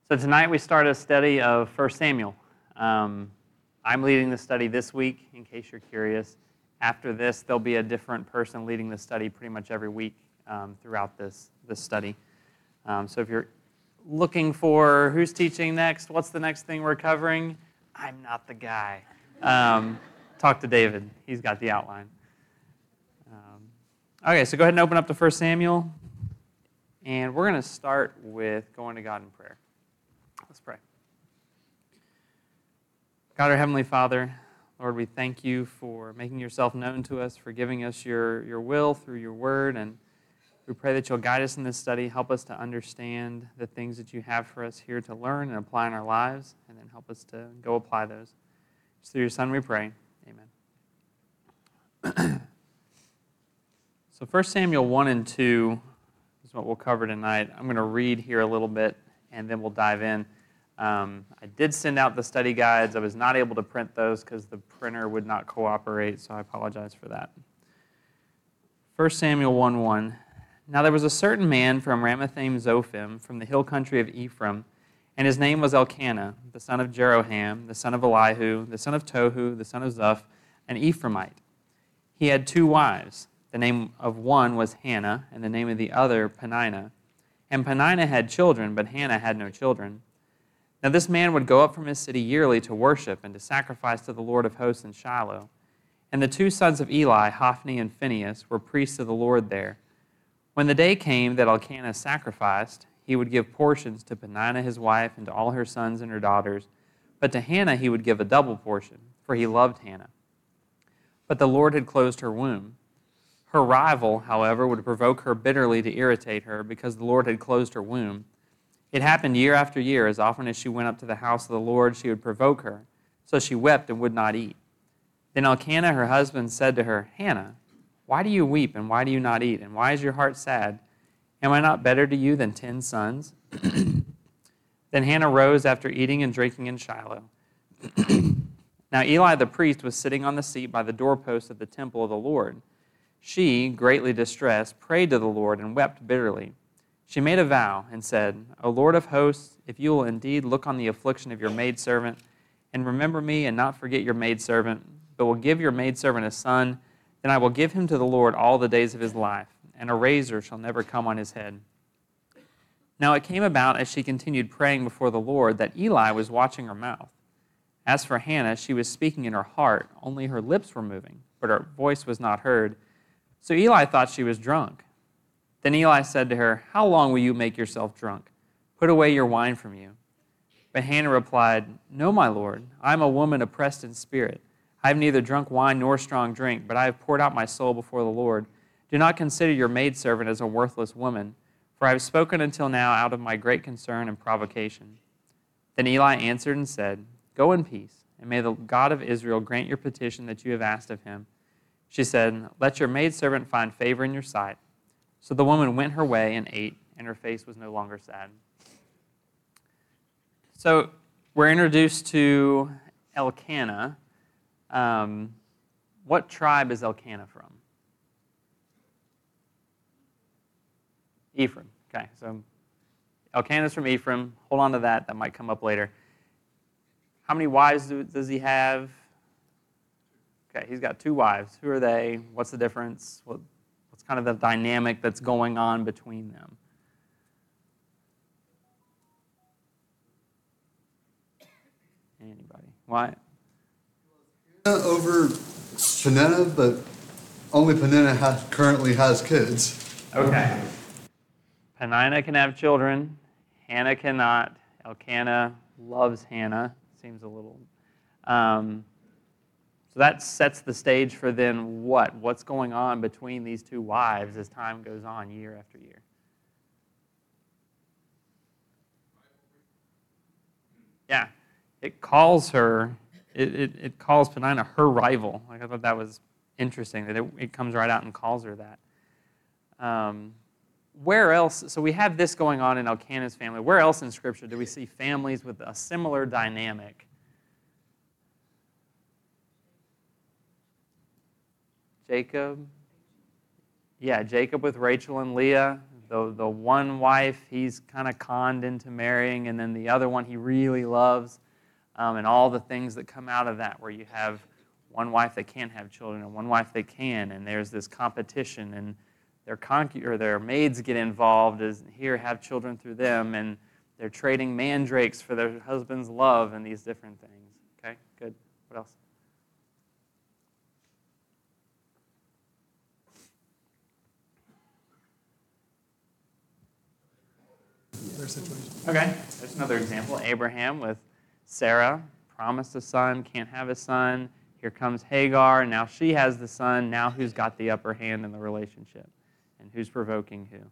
So tonight we start a study of 1 Samuel. I'm leading the study this week, in case you're curious. After this, there'll be a different person leading the study pretty much every week throughout this study. So if you're looking for who's teaching next, what's the next thing we're covering, I'm not the guy. Talk to David. He's got the outline. Okay, so go ahead and open up to 1 Samuel. And we're going to start with going to God in prayer. Let's pray. God, our Heavenly Father, Lord, we thank you for making yourself known to us, for giving us your will through your word, and we pray that you'll guide us in this study, help us to understand the things that you have for us here to learn and apply in our lives, and then help us to go apply those. It's through your Son we pray. Amen. So 1 Samuel 1 and 2 is what we'll cover tonight. I'm going to read here a little bit, and then we'll dive in. I did send out the study guides. I was not able to print those because the printer would not cooperate, so I apologize for that. 1 Samuel 1:1. Now there was a certain man from Ramathaim Zophim, from the hill country of Ephraim, and his name was Elkanah, the son of Jeroham, the son of Elihu, the son of Tohu, the son of Zuph, an Ephraimite. He had two wives. The name of one was Hannah, and the name of the other Peninnah. And Peninnah had children, but Hannah had no children. Now this man would go up from his city yearly to worship and to sacrifice to the Lord of hosts in Shiloh. And the two sons of Eli, Hophni and Phinehas, were priests of the Lord there. When the day came that Elkanah sacrificed, he would give portions to Peninnah his wife and to all her sons and her daughters. But to Hannah he would give a double portion, for he loved Hannah. But the Lord had closed her womb. Her rival, however, would provoke her bitterly to irritate her because the Lord had closed her womb. It happened year after year. As often as she went up to the house of the Lord, she would provoke her. So she wept and would not eat. Then Elkanah, her husband, said to her, Hannah, why do you weep and why do you not eat? And why is your heart sad? Am I not better to you than 10 sons? Then Hannah rose after eating and drinking in Shiloh. Now Eli the priest was sitting on the seat by the doorpost of the temple of the Lord. She, greatly distressed, prayed to the Lord and wept bitterly. She made a vow and said, O Lord of hosts, if you will indeed look on the affliction of your maidservant, and remember me and not forget your maidservant, but will give your maidservant a son, then I will give him to the Lord all the days of his life, and a razor shall never come on his head. Now it came about as she continued praying before the Lord that Eli was watching her mouth. As for Hannah, she was speaking in her heart, only her lips were moving, but her voice was not heard. So Eli thought she was drunk. Then Eli said to her, How long will you make yourself drunk? Put away your wine from you. But Hannah replied, No, my Lord, I am a woman oppressed in spirit. I have neither drunk wine nor strong drink, but I have poured out my soul before the Lord. Do not consider your maidservant as a worthless woman, for I have spoken until now out of my great concern and provocation. Then Eli answered and said, Go in peace, and may the God of Israel grant your petition that you have asked of him. She said, Let your maidservant find favor in your sight. So the woman went her way and ate, and her face was no longer sad. So we're introduced to Elkanah. What tribe is Elkanah from? Ephraim. Okay, so Elkanah's from Ephraim. Hold on to that. That might come up later. How many wives does he have? Okay, he's got two wives. Who are they? What's the difference? What's kind of the dynamic that's going on between them? Anybody? Why? Over Peninnah, but only Peninnah currently has kids. Okay. Peninnah can have children. Hannah cannot. Elkanah loves Hannah. Seems a little... So that sets the stage for then what? What's going on between these two wives as time goes on year after year? Yeah, it calls her, it calls Peninnah her rival. Like I thought that was interesting that it comes right out and calls her that. Where else, so we have this going on in Elkanah's family. Where else in Scripture do we see families with a similar dynamic? Jacob. Yeah, Jacob with Rachel and Leah. the one wife he's kind of conned into marrying, and then the other one he really loves, and all the things that come out of that, where you have one wife that can't have children and one wife that can, and there's this competition, and their maids get involved, as here, have children through them, and they're trading mandrakes for their husband's love and these different things. Okay, good. What else? Their situation. Okay, there's another example. Abraham with Sarah, promised a son, can't have a son. Here comes Hagar, now she has the son. Now who's got the upper hand in the relationship? And who's provoking who?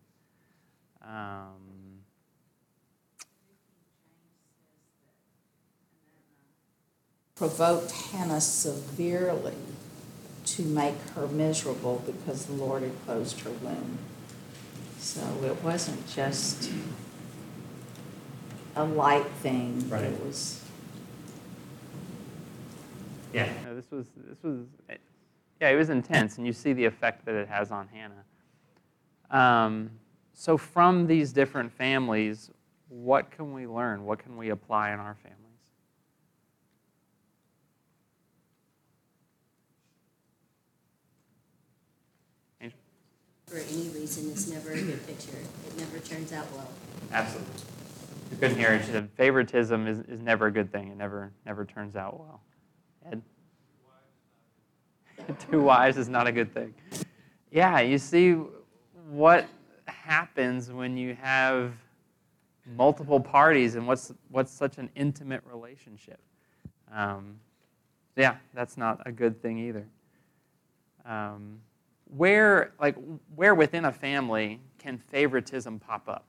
Provoked Hannah severely to make her miserable because the Lord had closed her womb. So it wasn't just a light thing. Right. It was. Yeah, no, this was, yeah, it was intense, and you see the effect that it has on Hannah. So from these different families, what can we learn? What can we apply in our families? Angel? For any reason, it's never a good picture. It never turns out well. Absolutely. You couldn't hear it. Favoritism is never a good thing. It never turns out well. Ed? 2 wives is not a good thing. Yeah, you see what happens when you have multiple parties and what's such an intimate relationship. Yeah, that's not a good thing either. Where within a family can favoritism pop up?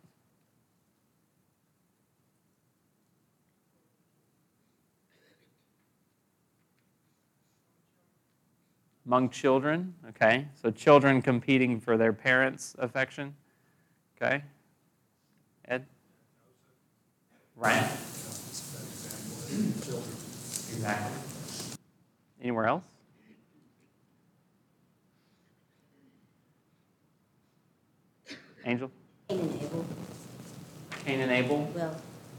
Among children, okay? So children competing for their parents' affection, okay? Ed? Ryan? Exactly. Anywhere else? Angel? Cain and Abel, Cain and Abel? well,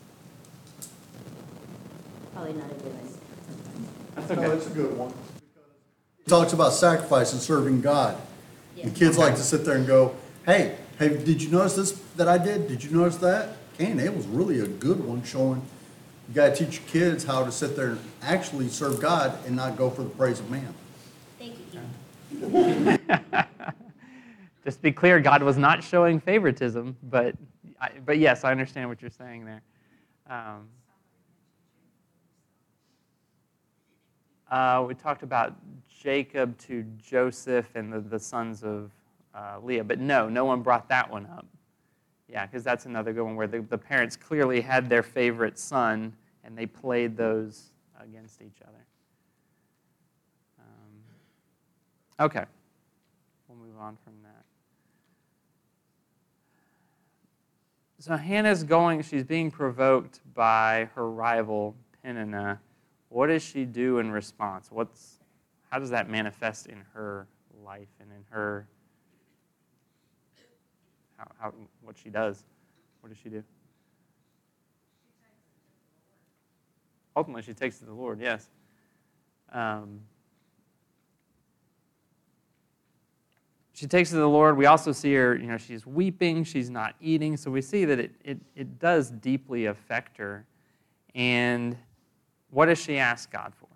probably not a good one. That's No, okay. it's a good one. It talks about sacrifice and serving God. Yeah. And kids like to sit there and go, hey, did you notice this that I did? Did you notice that? Cain and Abel's really a good one, showing you got to teach your kids how to sit there and actually serve God and not go for the praise of man. Thank you, Keith. Just to be clear, God was not showing favoritism, but yes, I understand what you're saying there. We talked about Jacob to Joseph and the sons of Leah, but no one brought that one up. Yeah, because that's another good one where the parents clearly had their favorite son, and they played those against each other. Okay, we'll move on from that. So Hannah's she's being provoked by her rival, Peninnah. What does she do in response? How does that manifest in her life and in her, what she does? What does she do? Ultimately, she takes it to the Lord, yes. She takes it to the Lord. We also see her, she's weeping, she's not eating. So we see that it does deeply affect her. And what does she ask God for?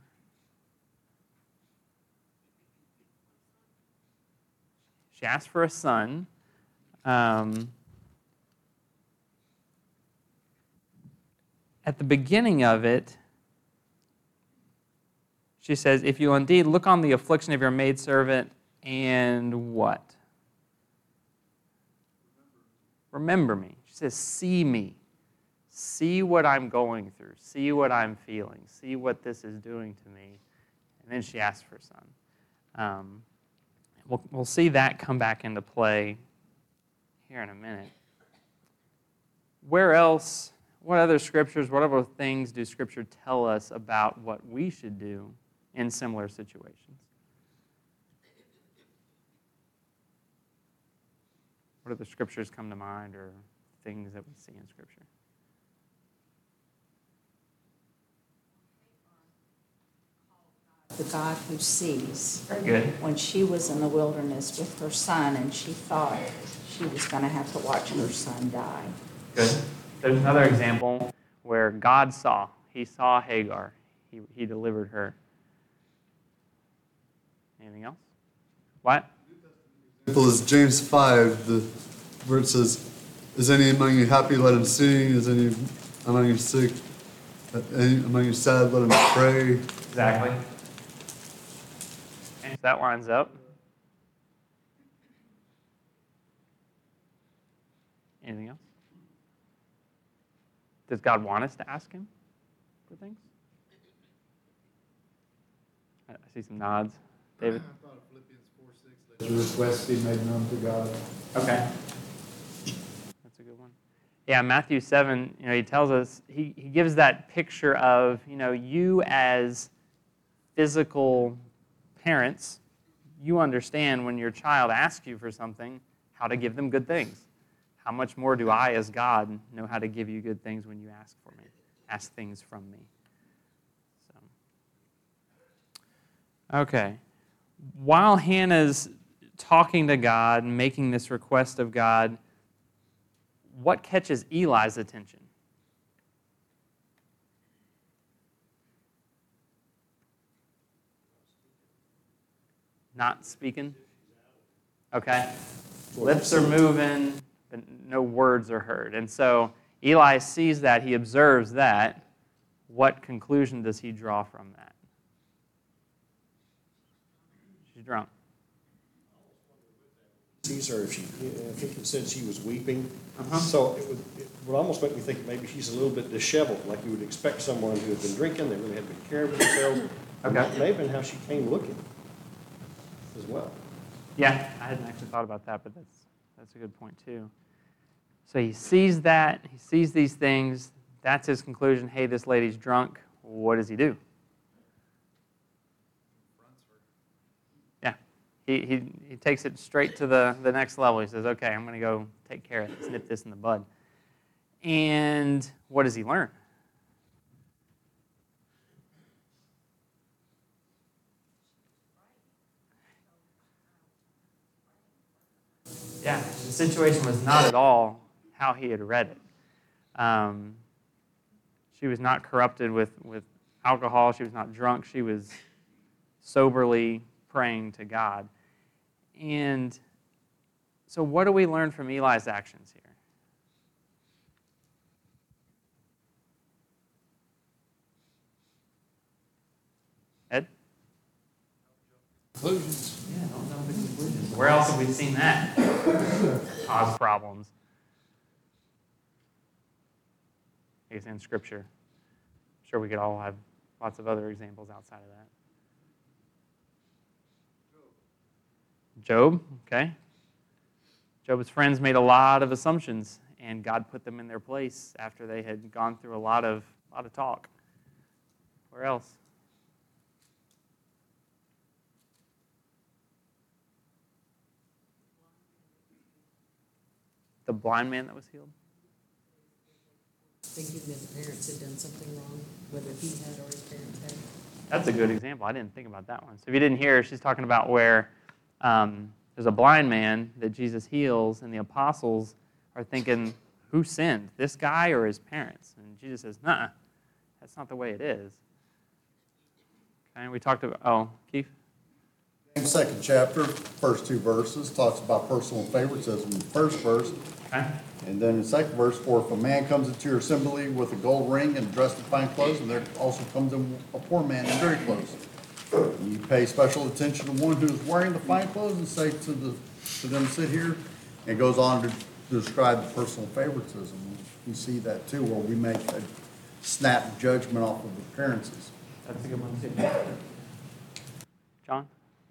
She asked for a son. At the beginning of it, she says, if you indeed look on the affliction of your maidservant and what? Remember me. She says, see me. See what I'm going through. See what I'm feeling. See what this is doing to me. And then she asks for a son. We'll see that come back into play here in a minute. Where else, what other scriptures, what other things do Scripture tell us about what we should do in similar situations? What other scriptures come to mind or things that we see in Scripture? The God who sees. Very good. When she was in the wilderness with her son and she thought she was going to have to watch her son die. Good. There's another example where God saw. He saw Hagar. He delivered her. Anything else? What? Example is James 5, where it says, "Is any among you happy? Let him sing. Is any among you sick? Any among you sad? Let him pray." Exactly. And that lines up. Anything else? Does God want us to ask Him for things? I see some nods. David? I thought of Philippians 4:6, let your requests be made known to God. Okay. That's a good one. Yeah, Matthew 7, he tells us, he gives that picture of, you as physical parents, you understand when your child asks you for something, how to give them good things. How much more do I, as God, know how to give you good things when you ask for me, ask things from me? So, okay. While Hannah's talking to God, making this request of God, what catches Eli's attention? Not speaking? Okay. Lips are moving, but no words are heard. And so Eli sees that, he observes that. What conclusion does he draw from that? She's drunk. Sees her, I think it said she was weeping. Uh-huh. So it would almost make me think maybe she's a little bit disheveled, like you would expect someone who had been drinking, they really had been caring for themselves. Okay. That may have been how she came looking as well. Yeah, I hadn't actually thought about that, but that's a good point too. So he sees that, he sees these things, that's his conclusion. Hey, this lady's drunk. What does he do? Yeah, he takes it straight to the next level. He says, okay, I'm going to go take care of this, nip this in the bud. And what does he learn? Yeah, the situation was not at all how he had read it. She was not corrupted with alcohol. She was not drunk. She was soberly praying to God. And so what do we learn from Eli's actions here? Ed? Conclusions. Yeah, don't know the conclusions. Where else have we seen that cause problems? I guess in Scripture. I'm sure we could all have lots of other examples outside of that. Job, okay. Job's friends made a lot of assumptions, and God put them in their place after they had gone through a lot of talk. Where else? The blind man that was healed? Thinking that the parents had done something wrong, whether he had or his parents had. That's a good example. I didn't think about that one. So if you didn't hear, she's talking about where there's a blind man that Jesus heals, and the apostles are thinking, who sinned, this guy or his parents? And Jesus says, nuh-uh, that's not the way it is. Okay, we talked about, Keith? James 2nd chapter, first two verses, talks about personal favoritism in the first verse. Okay. And then in the second verse, for if a man comes into your assembly with a gold ring and dressed in fine clothes, and there also comes in a poor man in dirty clothes. And you pay special attention to one who is wearing the fine clothes and say to them, sit here. And it goes on to describe the personal favoritism. We see that too, where we make a snap judgment off of appearances. That's a good one too. John?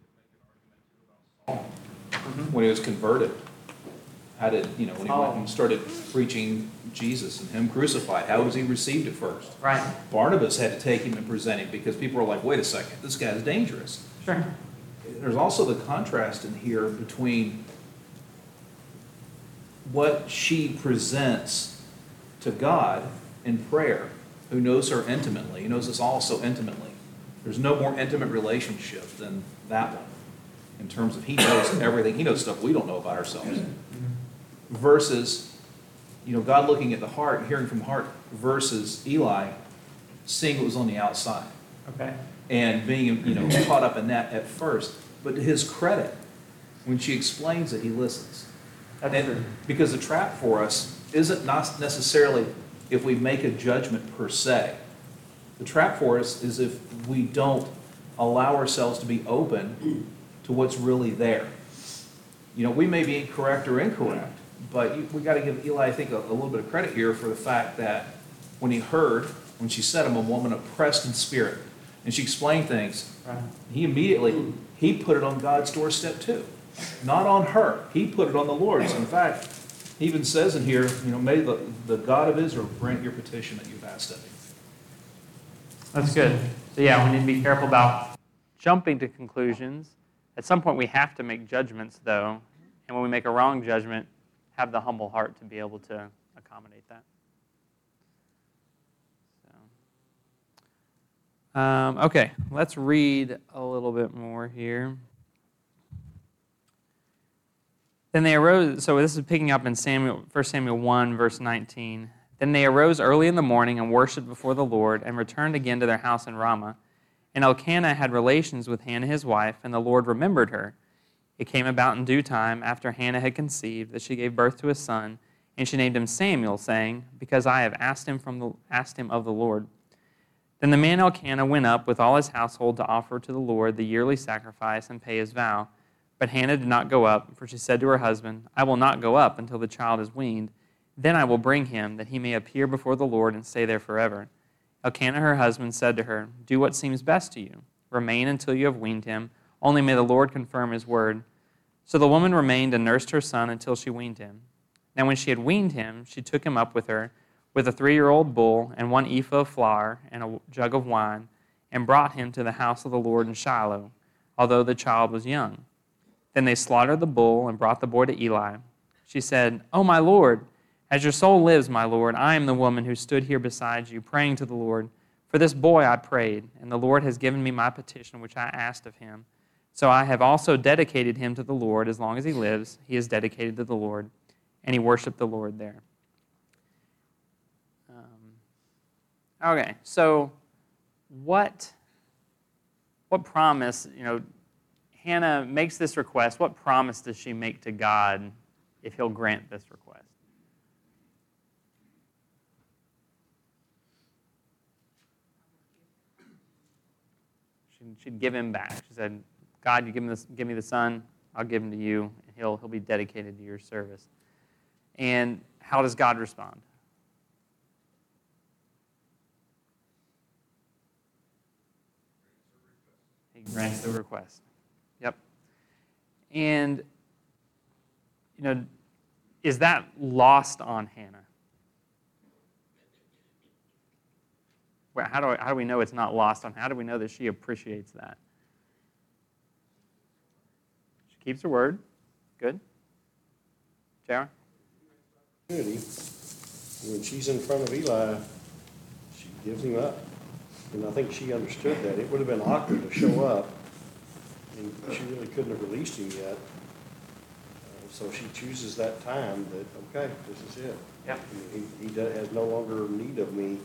When he was converted, how did, when he went and started preaching Jesus and him crucified, how was he received at first? Right. Barnabas had to take him and present him because people were like, wait a second, this guy's dangerous. Sure. There's also the contrast in here between what she presents to God in prayer, who knows her intimately, who knows us all so intimately. There's no more intimate relationship than that one in terms of he knows everything. He knows stuff we don't know about ourselves. Versus, God looking at the heart, hearing from the heart, versus Eli seeing what was on the outside. Okay. And being, caught up in that at first. But to his credit, when she explains it, he listens. That's true. Because the trap for us isn't not necessarily if we make a judgment per se. The trap for us is if we don't allow ourselves to be open to what's really there. We may be correct or incorrect, but we got to give Eli, I think, a little bit of credit here for the fact that when she said, I'm a woman oppressed in spirit, and she explained things, Right. he put it on God's doorstep too. Not on her. He put it on the Lord's. In fact, he even says in here, may the God of Israel grant your petition that you've asked of him. That's good. So yeah, we need to be careful about jumping to conclusions. At some point we have to make judgments though, and when we make a wrong judgment, have the humble heart to be able to accommodate that. Okay, let's read a little bit more here. Then they arose, so this is picking up in 1 Samuel 1, verse 19. Then they arose early in the morning and worshipped before the Lord and returned again to their house in Ramah. And Elkanah had relations with Hannah his wife, and the Lord remembered her. It came about in due time, after Hannah had conceived, that she gave birth to a son, and she named him Samuel, saying, Because I have asked him of the Lord. Then the man Elkanah went up with all his household to offer to the Lord the yearly sacrifice and pay his vow. But Hannah did not go up, for she said to her husband, I will not go up until the child is weaned. Then I will bring him, that he may appear before the Lord and stay there forever. Elkanah, her husband, said to her, Do what seems best to you. Remain until you have weaned him. Only may the Lord confirm his word. So the woman remained and nursed her son until she weaned him. Now when she had weaned him, she took him up with her, with a 3-year-old bull and 1 ephah of flour and a jug of wine, and brought him to the house of the Lord in Shiloh, although the child was young. Then they slaughtered the bull and brought the boy to Eli. She said, O my Lord, as your soul lives, my Lord, I am the woman who stood here beside you, praying to the Lord. For this boy I prayed, and the Lord has given me my petition which I asked of him. So I have also dedicated him to the Lord. As long as he lives, he is dedicated to the Lord. And he worshiped the Lord there. Okay, so what promise, Hannah makes this request. What promise does she make to God if he'll grant this request? She'd give him back. She said, God, you give me the son, I'll give him to you, and he'll be dedicated to your service. And how does God respond? He grants the request. Yep. And, is that lost on Hannah? Well, how do we know it's not lost on? How do we know that she appreciates that? She keeps her word. Good. JR? When she's in front of Eli, she gives him up. And I think she understood that. It would have been awkward to show up, and she really couldn't have released him yet. So she chooses that time that, okay, this is it. Yep. He has no longer need of me.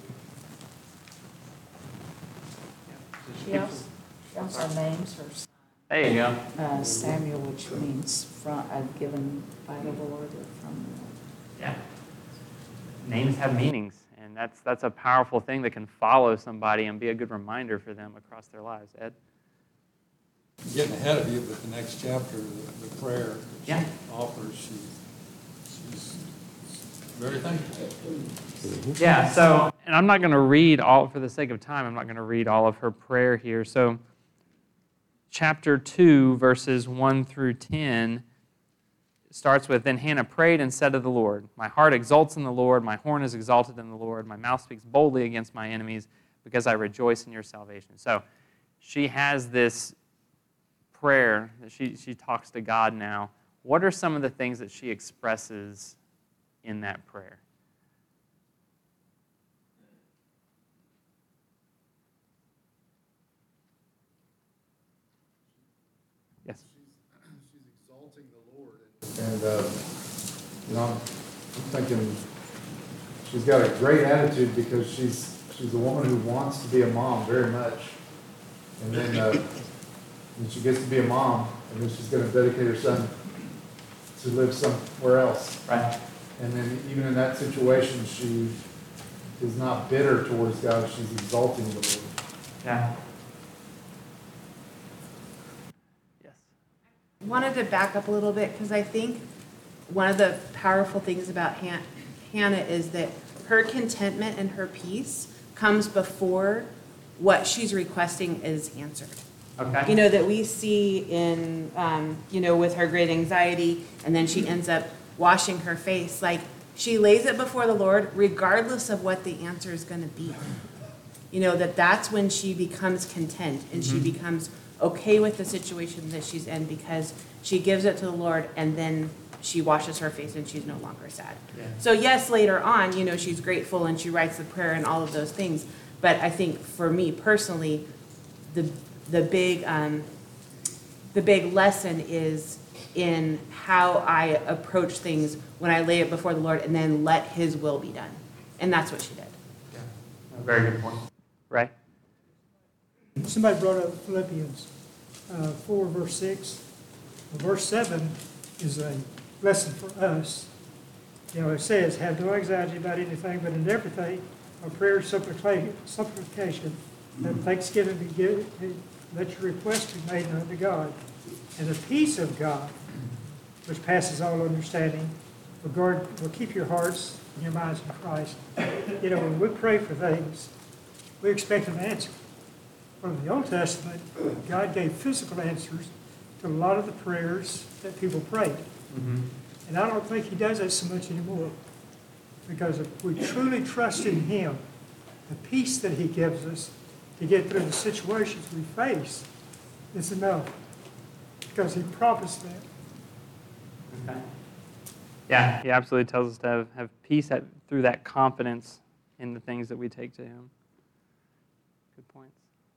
She also names her son There you go. Samuel, which means given by the Lord or from the Lord. Yeah. Names have meanings, and that's a powerful thing that can follow somebody and be a good reminder for them across their lives. Ed? Getting ahead of you, but the next chapter, the prayer Yeah. she offers, she's very thankful. Yeah, so, and I'm not going to read all, for the sake of time, I'm not going to read all of her prayer here. So, chapter 2, verses 1 through 10, starts with, Then Hannah prayed and said to the Lord, My heart exults in the Lord, my horn is exalted in the Lord, my mouth speaks boldly against my enemies, because I rejoice in your salvation. So, she has this prayer that she talks to God now. What are some of the things that she expresses in that prayer. Yes. She's exalting the Lord. And, I'm thinking she's got a great attitude because she's a woman who wants to be a mom very much. And then when she gets to be a mom, and then she's going to dedicate her son to live somewhere else. Right. And then even in that situation, she is not bitter towards God. She's exalting the Lord. Yeah. Yes. Wanted to back up a little bit because I think one of the powerful things about Hannah is that her contentment and her peace comes before what she's requesting is answered. Okay. You know, that we see in, with her great anxiety, and then she ends up washing her face. Like, she lays it before the Lord regardless of what the answer is going to be. You know, that's when she becomes content and she becomes okay with the situation that she's in because she gives it to the Lord and then she washes her face and she's no longer sad. Yeah. So yes, later on, she's grateful and she writes the prayer and all of those things. But I think for me personally, the big lesson is in how I approach things when I lay it before the Lord and then let His will be done. And that's what she did. Yeah. Very good point. Right? Somebody brought up Philippians 4, verse 6. Verse 7 is a lesson for us. It says, have no anxiety about anything, but in everything, by prayer and supplication, and thanksgiving be given, let your request be made unto God. And the peace of God, which passes all understanding, will keep your hearts and your minds in Christ. When we pray for things, we expect an answer. From the Old Testament, God gave physical answers to a lot of the prayers that people prayed. Mm-hmm. And I don't think He does that so much anymore. Because if we truly trust in Him, the peace that He gives us to get through the situations we face is enough. Because He promised that. Okay. Yeah, He absolutely tells us to have peace through that confidence in the things that we take to Him. Good points.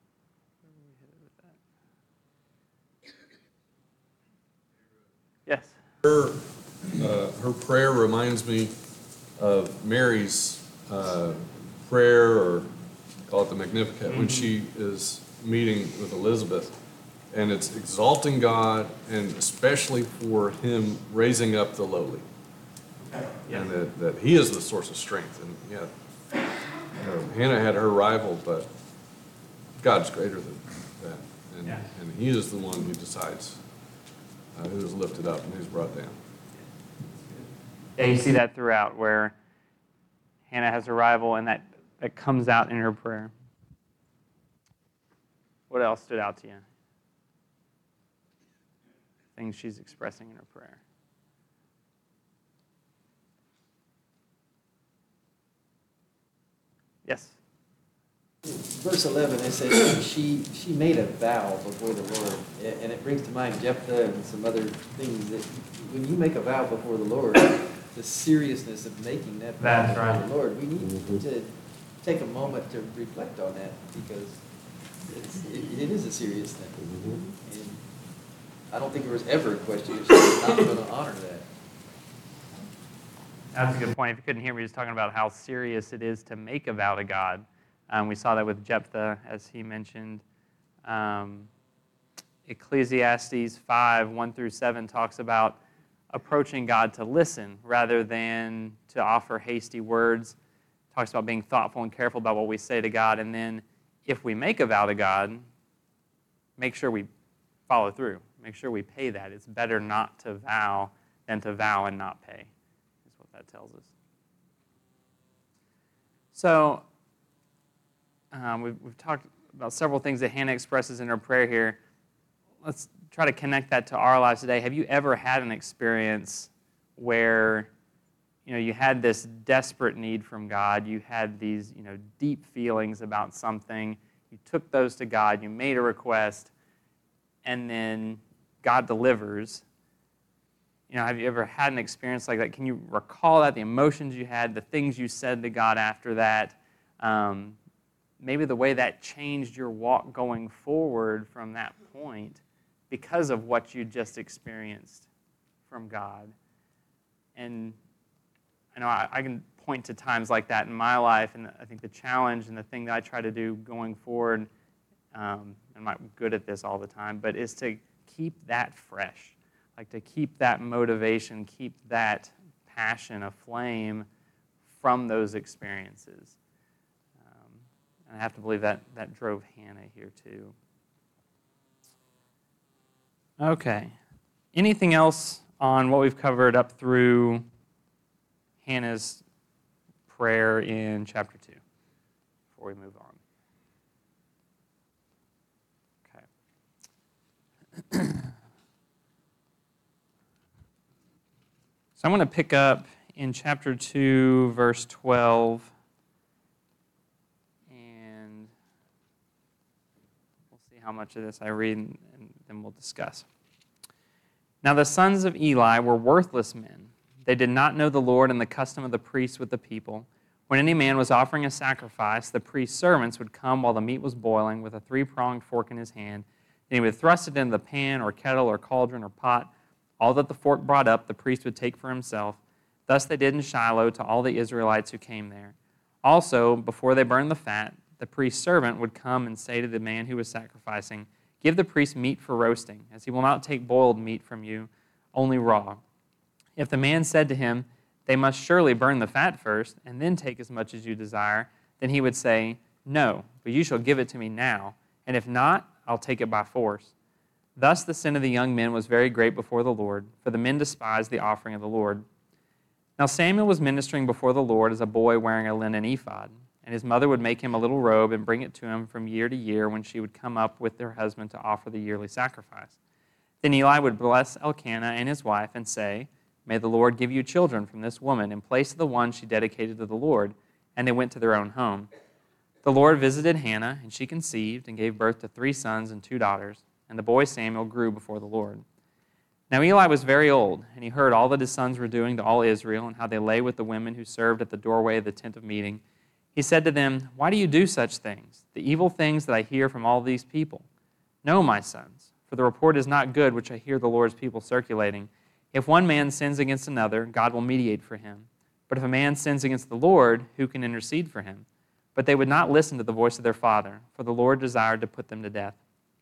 Yes. Her prayer reminds me of Mary's prayer, or call it the Magnificat, when she is meeting with Elizabeth. And it's exalting God, and especially for Him raising up the lowly. Yeah. And that He is the source of strength. And yeah, Hannah had her rival, but God's greater than that. And He is the one who decides who is lifted up and who's brought down. Yeah, you see that throughout, where Hannah has a rival, and that comes out in her prayer. What else stood out to you? Things she's expressing in her prayer. Yes? Verse 11, it says she made a vow before the Lord, and it brings to mind Jephthah and some other things that when you make a vow before the Lord, the seriousness of making that vow before the Lord, we need to take a moment to reflect on that because it is a serious thing. And I don't think there was ever a question if she was not going to honor that. That's a good point. If you couldn't hear me, just talking about how serious it is to make a vow to God. We saw that with Jephthah, as he mentioned. Ecclesiastes 5, 1-7 talks about approaching God to listen rather than to offer hasty words. Talks about being thoughtful and careful about what we say to God. And then if we make a vow to God, make sure we follow through. Make sure we pay that. It's better not to vow than to vow and not pay, is what that tells us. So, we've talked about several things that Hannah expresses in her prayer here. Let's try to connect that to our lives today. Have you ever had an experience where you had this desperate need from God, you had these deep feelings about something, you took those to God, you made a request, and then God delivers, have you ever had an experience like that? Can you recall that, the emotions you had, the things you said to God after that? Maybe the way that changed your walk going forward from that point because of what you just experienced from God. And I know I can point to times like that in my life, and I think the challenge and the thing that I try to do going forward, I'm not good at this all the time, but is to keep that fresh, like to keep that motivation, keep that passion aflame from those experiences. And I have to believe that drove Hannah here too. Okay. Anything else on what we've covered up through Hannah's prayer in chapter 2 before we move on? Okay. So I'm going to pick up in chapter 2, verse 12. And we'll see how much of this I read, and then we'll discuss. Now the sons of Eli were worthless men. They did not know the Lord and the custom of the priests with the people. When any man was offering a sacrifice, the priest's servants would come while the meat was boiling with a three-pronged fork in his hand, and he would thrust it into the pan or kettle or cauldron or pot. All that the fork brought up, the priest would take for himself. Thus they did in Shiloh to all the Israelites who came there. Also, before they burned the fat, the priest's servant would come and say to the man who was sacrificing, "Give the priest meat for roasting, as he will not take boiled meat from you, only raw." If the man said to him, "They must surely burn the fat first, and then take as much as you desire," then he would say, "No, but you shall give it to me now, and if not, I'll take it by force." Thus the sin of the young men was very great before the Lord, for the men despised the offering of the Lord. Now Samuel was ministering before the Lord as a boy wearing a linen ephod, and his mother would make him a little robe and bring it to him from year to year when she would come up with her husband to offer the yearly sacrifice. Then Eli would bless Elkanah and his wife and say, "May the Lord give you children from this woman in place of the one she dedicated to the Lord," and they went to their own home. The Lord visited Hannah, and she conceived and gave birth to 3 sons and 2 daughters, and the boy Samuel grew before the Lord. Now Eli was very old, and he heard all that his sons were doing to all Israel and how they lay with the women who served at the doorway of the tent of meeting. He said to them, "Why do you do such things, the evil things that I hear from all these people? No, my sons, for the report is not good which I hear the Lord's people circulating. If one man sins against another, God will mediate for him. But if a man sins against the Lord, who can intercede for him?" But they would not listen to the voice of their father, for the Lord desired to put them to death.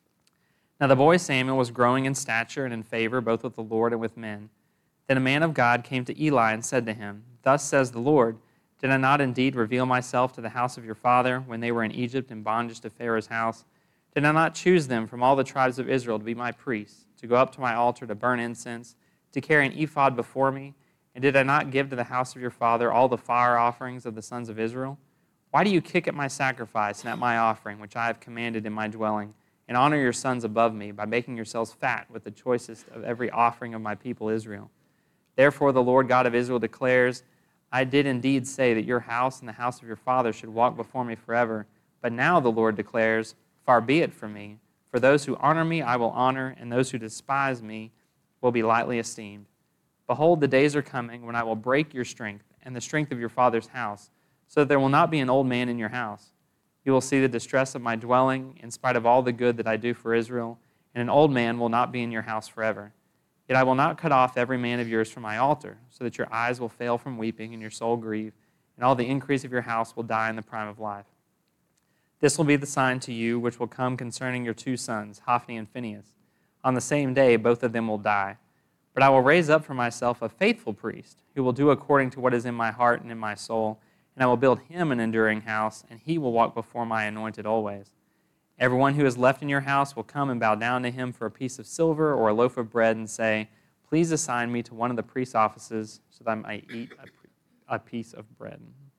Now the boy Samuel was growing in stature and in favor both with the Lord and with men. Then a man of God came to Eli and said to him, "Thus says the Lord, did I not indeed reveal myself to the house of your father when they were in Egypt in bondage to Pharaoh's house? Did I not choose them from all the tribes of Israel to be my priests, to go up to my altar to burn incense, to carry an ephod before me? And did I not give to the house of your father all the fire offerings of the sons of Israel? Why do you kick at my sacrifice and at my offering, which I have commanded in my dwelling, and honor your sons above me by making yourselves fat with the choicest of every offering of my people Israel? Therefore the Lord God of Israel declares, I did indeed say that your house and the house of your father should walk before me forever. But now the Lord declares, far be it from me. For those who honor me I will honor, and those who despise me will be lightly esteemed. Behold, the days are coming when I will break your strength and the strength of your father's house, so that there will not be an old man in your house. You will see the distress of my dwelling, in spite of all the good that I do for Israel, and an old man will not be in your house forever. Yet I will not cut off every man of yours from my altar, so that your eyes will fail from weeping and your soul grieve, and all the increase of your house will die in the prime of life. This will be the sign to you which will come concerning your 2 sons, Hophni and Phinehas. On the same day both of them will die. But I will raise up for myself a faithful priest, who will do according to what is in my heart and in my soul, and I will build him an enduring house, and he will walk before my anointed always. Everyone who is left in your house will come and bow down to him for a piece of silver or a loaf of bread and say, please assign me to one of the priest's offices so that I might eat a piece of bread.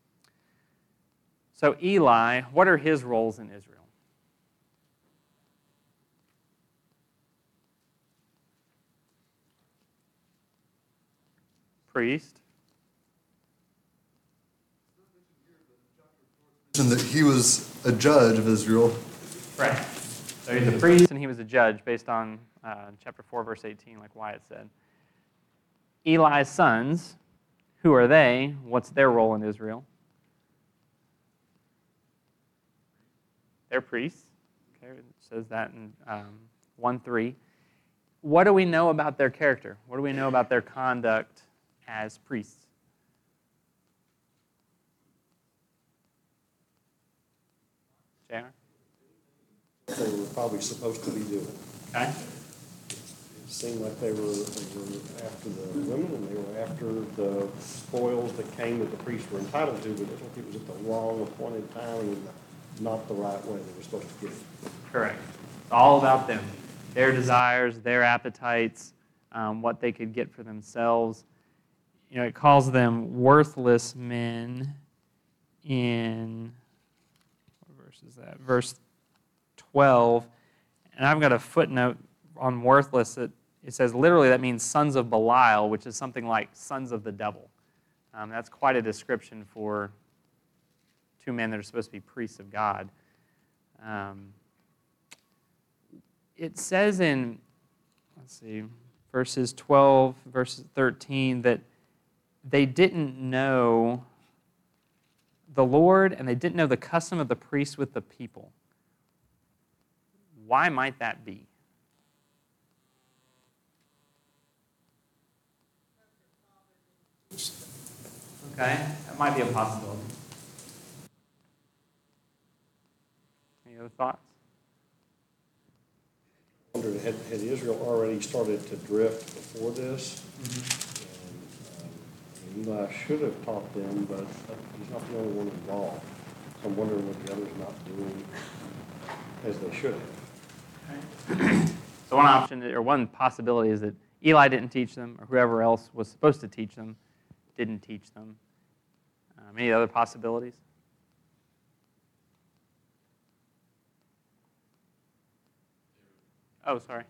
So Eli, what are his roles in Israel? Priest. That he was a judge of Israel. Right. So he's a priest and he was a judge based on chapter 4, verse 18, like Wyatt said. Eli's sons, who are they? What's their role in Israel? They're priests. Okay, it says that in 1:3. What do we know about their character? What do we know about their conduct as priests? J.R.? They were probably supposed to be doing. Okay. It seemed like they were after the women, and they were after the spoils that came that the priests were entitled to, but it looked like it was at the wrong appointed time and not the right way they were supposed to get it. Correct. It's all about them, their desires, their appetites, what they could get for themselves. You know, it calls them worthless men in, what verse is that? Verse 12. And I've got a footnote on worthless. It says literally that means sons of Belial, which is something like sons of the devil. That's quite a description for two men that are supposed to be priests of God. It says in, let's see, verses 12, verses 13, that they didn't know the Lord and they didn't know the custom of the priest with the people. Why might that be? Okay, that might be a possibility. Any other thoughts? I wondered, had Israel already started to drift before this? And Eli should have taught them, but he's not the only one involved. So I'm wondering what the others are not doing as they should have. So one option, or one possibility, is that Eli didn't teach them, or whoever else was supposed to teach them didn't teach them. Any other possibilities? Oh, sorry.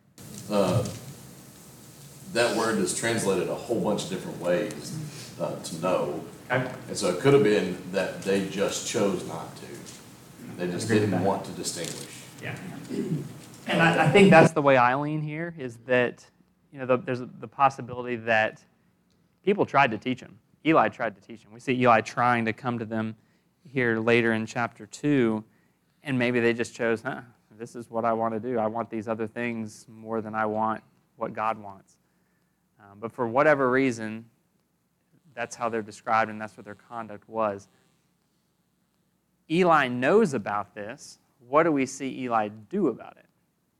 That word is translated a whole bunch of different ways to know. Okay. And so it could have been that they just chose not to. They just didn't want to distinguish. Yeah. And I think that's the way I lean here, is that, you know, there's the possibility that people tried to teach him. Eli tried to teach him. We see Eli trying to come to them here later in chapter 2, and maybe they just chose, this is what I want to do. I want these other things more than I want what God wants. But for whatever reason, that's how they're described, and that's what their conduct was. Eli knows about this. What do we see Eli do about it?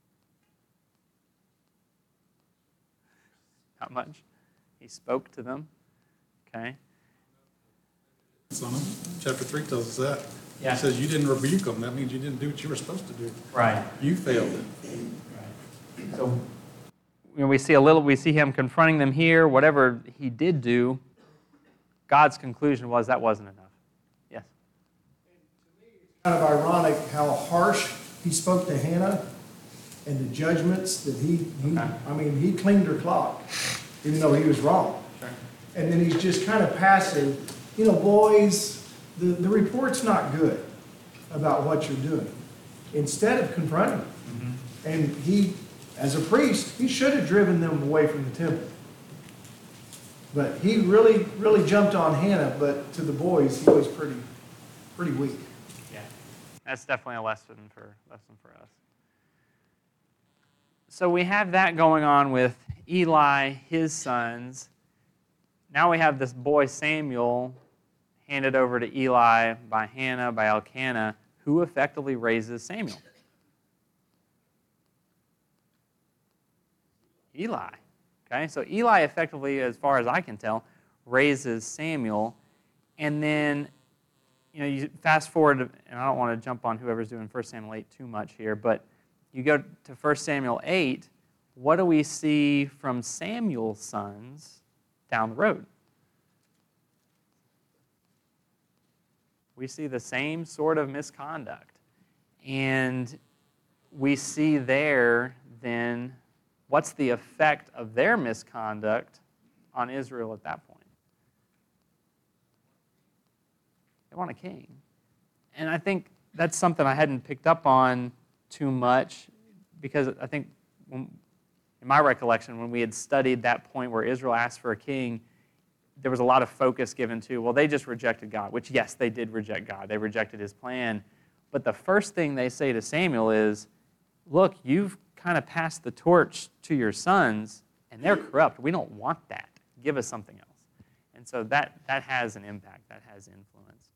Not much. He spoke to them. Okay. Son, chapter 3 tells us that. Yeah. It says you didn't rebuke them. That means you didn't do what you were supposed to do. Right. You failed it. Right. So, you know, we see him confronting them here. Whatever he did do, God's conclusion was that wasn't enough. Yes. Kind of ironic how harsh he spoke to Hannah and the judgments that he cleaned her clock, even though he was wrong. Sure. And then he's just kind of passive. You know, boys, the report's not good about what you're doing. Instead of confronting them. Mm-hmm. And he, as a priest, he should have driven them away from the temple. But he really, really jumped on Hannah, but to the boys, he was pretty weak. Yeah, that's definitely a lesson for us. So we have that going on with Eli, his sons. Now we have this boy Samuel handed over to Eli by Hannah, by Elkanah, who effectively raises Samuel. Eli. Okay, so Eli effectively, as far as I can tell, raises Samuel. And then, you know, you fast forward, and I don't want to jump on whoever's doing 1 Samuel 8 too much here, but you go to 1 Samuel 8, what do we see from Samuel's sons down the road? We see the same sort of misconduct. And we see there then what's the effect of their misconduct on Israel at that point. They want a king. And I think that's something I hadn't picked up on too much, because I think in in my recollection, when we had studied that point where Israel asked for a king, there was a lot of focus given to, well, they just rejected God, which, yes, they did reject God. They rejected his plan. But the first thing they say to Samuel is, look, you've kind of passed the torch to your sons, and they're corrupt. We don't want that. Give us something else. And so that has an impact. That has influence.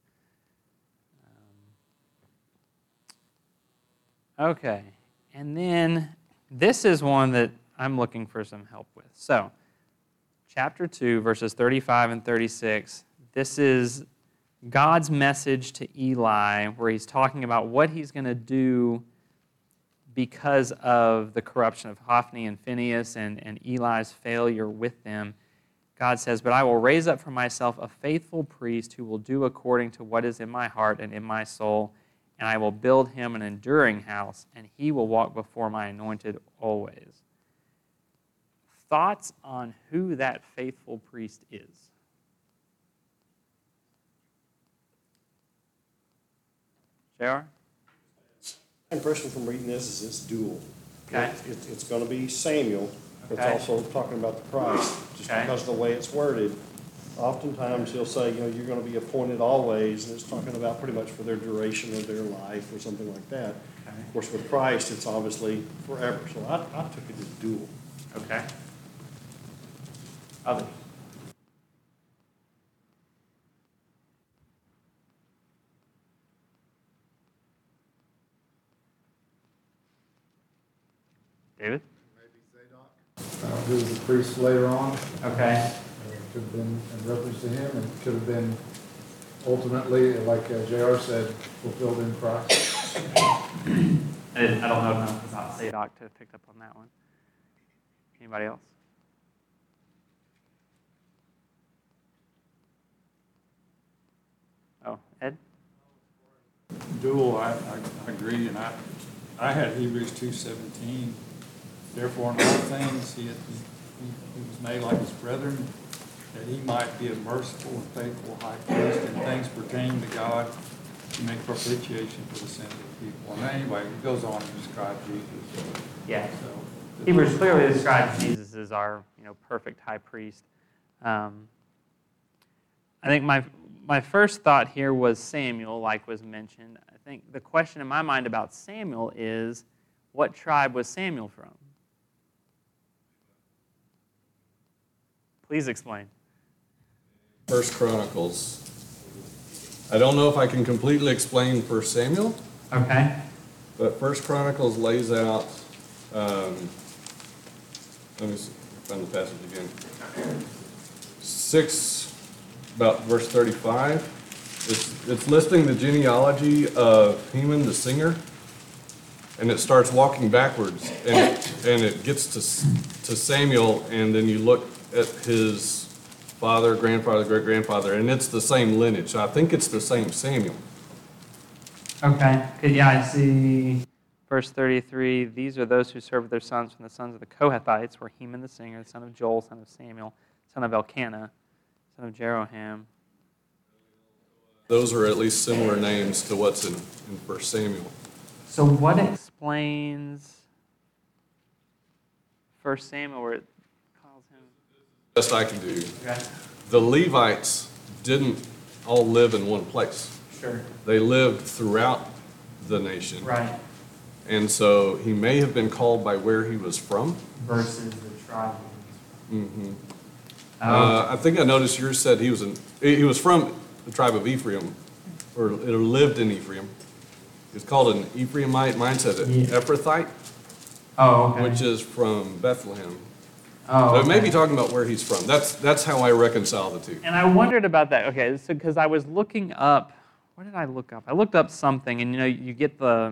Okay. And then this is one that I'm looking for some help with. So, chapter 2, verses 35 and 36, this is God's message to Eli, where he's talking about what he's going to do because of the corruption of Hophni and Phinehas and Eli's failure with them. God says, but I will raise up for myself a faithful priest who will do according to what is in my heart and in my soul, and I will build him an enduring house, and he will walk before my anointed always. Thoughts on who that faithful priest is? JR? My impression from reading this is it's dual. Okay. It's going to be Samuel, but Okay. it's also talking about the Christ, just Okay. because of the way it's worded. Oftentimes, he'll say, you're going to be appointed always, and it's talking about pretty much for their duration of their life or something like that. Okay. Of course, with Christ, it's obviously forever. So I took it as dual. Okay. Others? David? Who was the priest later on. Okay. Could have been in reference to him, and could have been ultimately, like JR said, fulfilled in Christ. I don't know if it's not Zadok to have picked up on that one. Anybody else? Oh, Ed? Dual, I agree, and I had Hebrews 2:17. Therefore, in all things, he was made like his brethren, that he might be a merciful and faithful high priest in things pertaining to God, to make propitiation for the sins of the people. And anyway, it goes on to describe Jesus. Yeah. So, Hebrews clearly describes Jesus as our, perfect high priest. I think my first thought here was Samuel, like was mentioned. I think the question in my mind about Samuel is, what tribe was Samuel from? Please explain. First Chronicles. I don't know if I can completely explain First Samuel. Okay. But First Chronicles lays out, let me find the passage again. 6, about verse 35. It's listing the genealogy of Heman the singer, and it starts walking backwards, and it gets to Samuel, and then you look at his father, grandfather, great-grandfather, and it's the same lineage. So I think it's the same Samuel. Okay. Yeah, I see verse 33. These are those who served their sons from the sons of the Kohathites, were Heman the singer, the son of Joel, son of Samuel, son of Elkanah, son of Jeroham. Those are at least similar names to what's in 1 Samuel. So what explains 1 Samuel where it calls him? Best I can do. Okay. The Levites didn't all live in one place. Sure. They lived throughout the nation. Right. And so he may have been called by where he was from. Versus the tribe. Mm-hmm. I think I noticed yours said he was from the tribe of Ephraim, or lived in Ephraim. He was called an Ephraimite. Mine said an Ephrathite, which is from Bethlehem. Oh, so it may be talking about where he's from. That's how I reconcile the two. And I wondered about that. Okay, so because I was looking up, what did I look up? I looked up something, and you get there's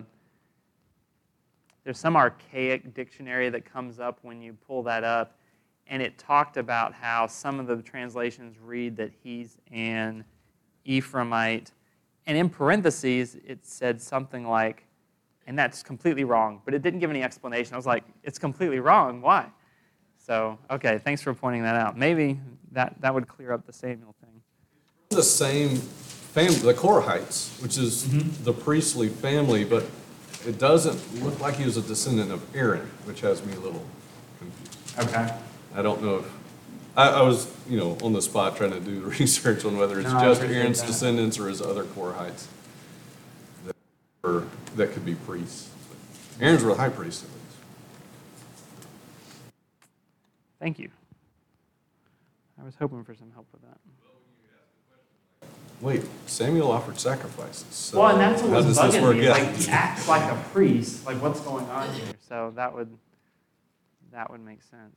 some archaic dictionary that comes up when you pull that up, and it talked about how some of the translations read that he's an Ephraimite, and in parentheses it said something like, and that's completely wrong, but it didn't give any explanation. I was like, it's completely wrong, why? So, okay, thanks for pointing that out. Maybe that would clear up the Samuel thing. The same family, the Korahites, which is the priestly family, but it doesn't look like he was a descendant of Aaron, which has me a little confused. Okay. I don't know if, I was, on the spot trying to do the research on whether it's No, I just appreciate Aaron's that. descendants or his other Korahites that could be priests. Aaron's were the high priest at least. Thank you. I was hoping for some help with that. Wait, Samuel offered sacrifices. So Well, and that's what how was does this bugging work me. out? Like, he acts like a priest. Like, what's going on here? So that would make sense.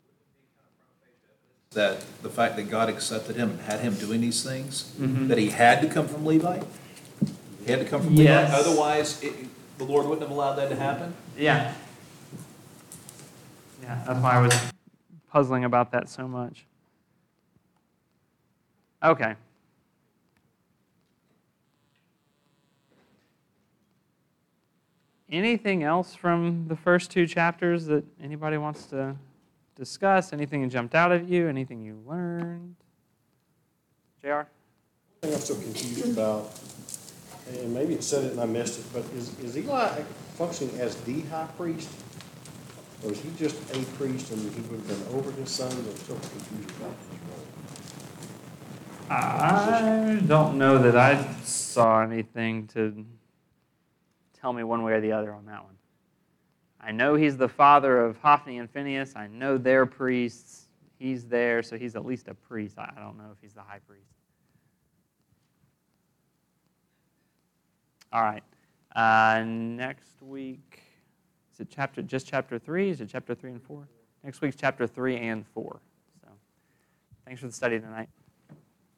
That the fact that God accepted him and had him doing these things, Mhm. that he had to come from Levi? He had to come from Yes. Levi, otherwise the Lord wouldn't have allowed that to happen? Yeah. Yeah, that's why I was puzzling about that so much. Okay. Anything else from the first two chapters that anybody wants to discuss? Anything that jumped out at you? Anything you learned? JR? Thing I'm so confused about, and maybe it said it and I missed it, but is Eli functioning as the high priest? Or is he just a priest and he would have been over his sons? I'm so confused about his role. I don't know that I saw anything to tell me one way or the other on that one. I know he's the father of Hophni and Phinehas. I know they're priests. He's there, so he's at least a priest. I don't know if he's the high priest. All right. Next week, is it just chapter 3? Is it chapter 3 and 4? Next week's chapter 3 and 4. So, thanks for the study tonight.